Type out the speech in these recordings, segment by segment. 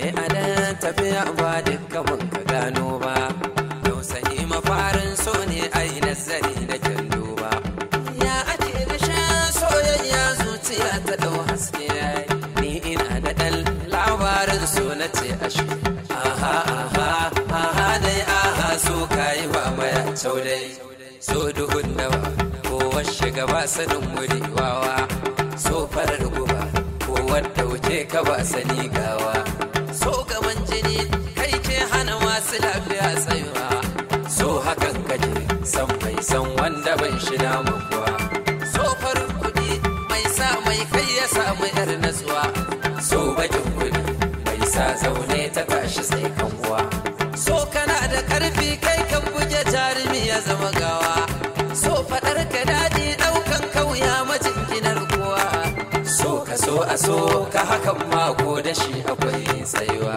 adan tafiya ba dukkan mun ka gano ba tausayi mafarin so ne ai nazari da kyan duba ya ake da shan soyayya zuciya ta dau haske ni ina da dan labarin so na ce ashe aha aha aha dai aha so kai ba maya caudai so duhun dawa ko washe gaba sanin wuri wawa so farar guba ko wadda wuce ka ba sani gawa so gaban jini kai ke hana masu lafiya tsayuwa so hakan kaje san mai san wanda ban shi namu kuwa so farin kuɗi mai sa mai kai ya samu yar natsuwa so bakin kuɗi mai sa zaune ta tashi sai kan uwa so kana da karfi kai kan buge jarumi ya zama gawa so faɗar ka daɗi ɗaukan kauya majinginar kowa so ka so a so ka hakan mako da shi akwai tsayuwa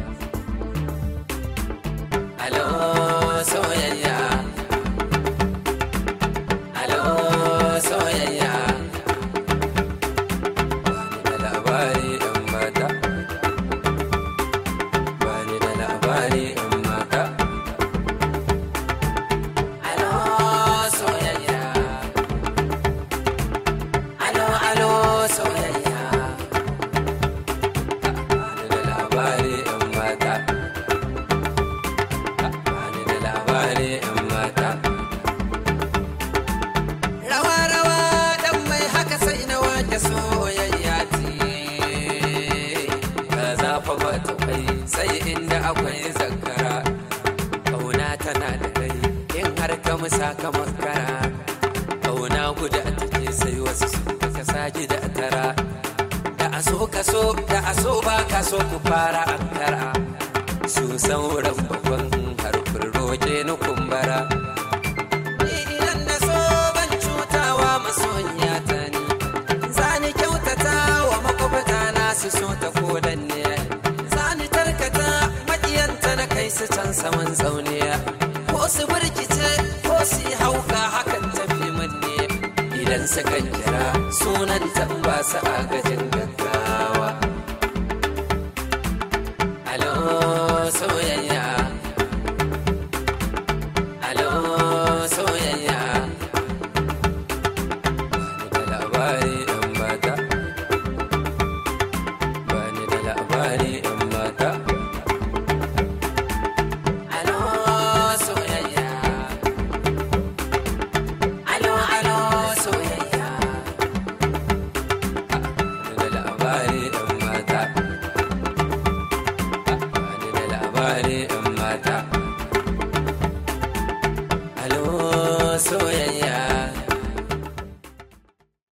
alo soyayya alo soyayya bani da labari ɗan mata bani da labari ɗan mata alo soyayya alo alo soyayya bani da labari ɗan mata bani da labari ɗan mata rawa rawa dan mai haka sai na wake soyayya ce ka zafa mata kai sai inda akwai zakara kauna tana da kai in har ka musa ka makara kauna guda take sai wasu su ka saki da tara da aso ka so da aso ba ka so ku fara ankara su sauran babban harfin roke ni kumbara ni idan na so ban cutawa masoyiya ta ni zani kyautata wa makwabta na su so ta kodan ne zani tarkata makiyanta na kai su can saman tsauniya ko su birkice ko su yi hauka hakan tafi min ne idan suka kira sunan ba su agajin gaggawa